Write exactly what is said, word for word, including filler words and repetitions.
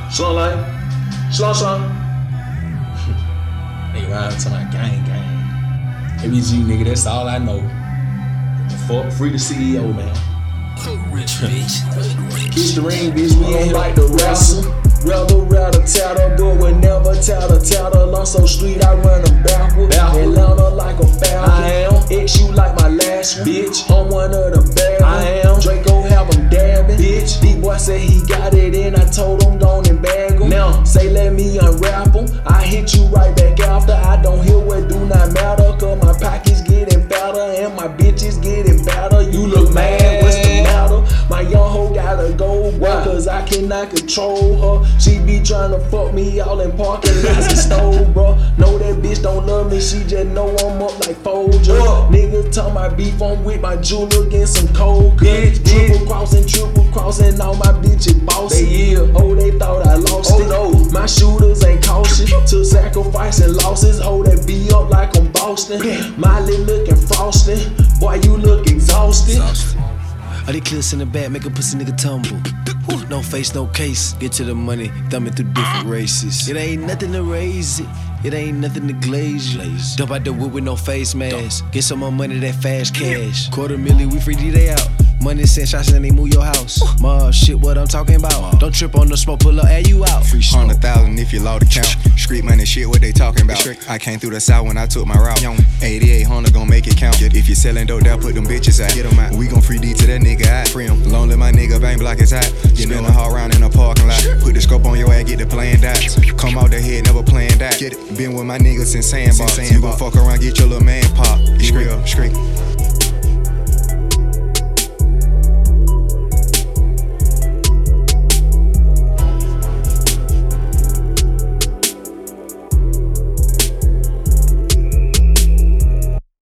Slum life. Slum slum. Nigga ride to my gang gang. A B G nigga, that's all I know. Fuck free the C E O, man. Rich bitch. Kiss the ring, bitch, we ain't like the wrestle. Rather, rather tattle, but we never tattle, tattle. I'm so street, I run them backward. Atlanta like a falcon. I am. X you like my last one. Bitch, I'm one of the bad ones. I am. Draco have him dabbing. Bitch, D-boy said he got it in. I told him gone and bag him. Now, say let me unwrap him. I hit you right back after. I don't hear what do not matter. Cause my pockets getting fatter and my bitches getting better. You look mad, what's the matter? My young hoe gotta go, boy, cause I cannot control her. She be tryna fuck me all in parking lots and stove, bro. Know that bitch don't love me, she just know I'm up like Folger. Niggas tell my beef, I'm with my jeweler getting some cold cuts. Triple crossing, triple crossing, all my bitches bossy. They yeah, oh they thought I lost oh, it. No. My shooters ain't cautious, to sacrificing losses. Hold that B up like I'm Boston. Miley looking frosty, boy you look exhausted. All these clips in the back make a pussy nigga tumble. No face, no case. Get to the money, thumbing through different races. It ain't nothing to raise it. It ain't nothing to glaze you. Dump out the wood with no face mask. Get some more money, that fast cash. Quarter million, we free D-Day out. Money send shots and they move your house. Ma, shit, what I'm talking about. Don't trip on the smoke, pull up, air you out. Free hundred thousand if you low the count. Street money, shit, what they talking about. I came through the south when I took my route. eighty-eight hundred gon' make it count. If you selling dope, they'll put them bitches out. Get them out. We gon' free D to that nigga out. Free him. Long live my nigga, bang block his hot. Spin a hard round in a parking lot. Put the scope on your ass, get the playing dots. Come out the head, never playing that. Get it. Been with my niggas since sandbox. You gon' fuck around, get your little man pop. Scream, scream.